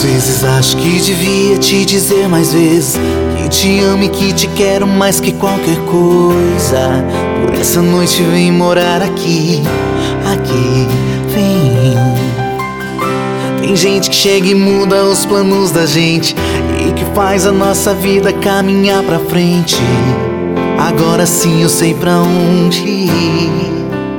vezes acho que devia te dizer mais vezes que te amo e que te quero mais que qualquer coisa. Por essa noite vem morar aqui, vem. Tem gente que chega e muda os planos da gente e que faz a nossa vida caminhar pra frente. Agora sim eu sei pra onde ir.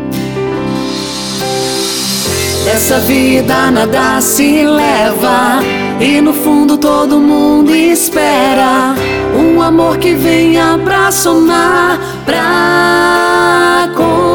Essa vida nada se leva e no fundo todo mundo espera um amor que venha pra somar, pra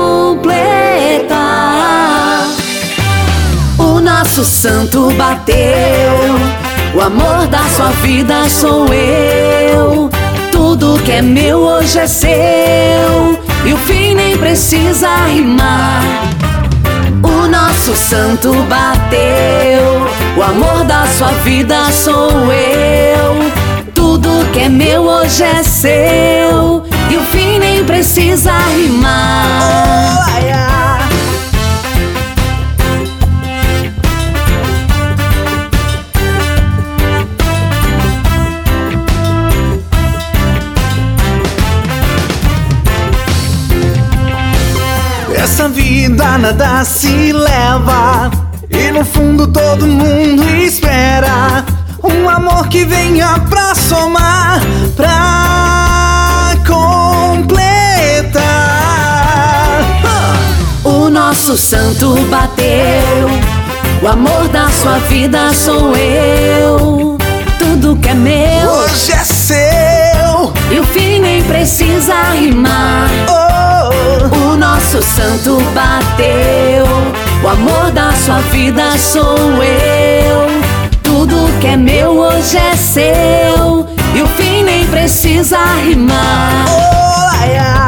completar. O nosso santo bateu, o amor da sua vida sou eu. Tudo que é meu hoje é seu e o fim nem precisa rimar. O nosso santo bateu, o amor da sua vida sou eu. Tudo que é meu hoje é seu e o fim nem precisa rimar. Essa vida nada se leva e no fundo todo mundo espera um amor que venha pra somar, pra completar. O nosso santo bateu, o amor da sua vida sou eu. Tudo que é meu hoje é seu e o fim nem precisa rimar. O nosso santo bateu, o amor da sua vida sou eu. Tudo que é meu hoje é seu e o fim nem precisa rimar.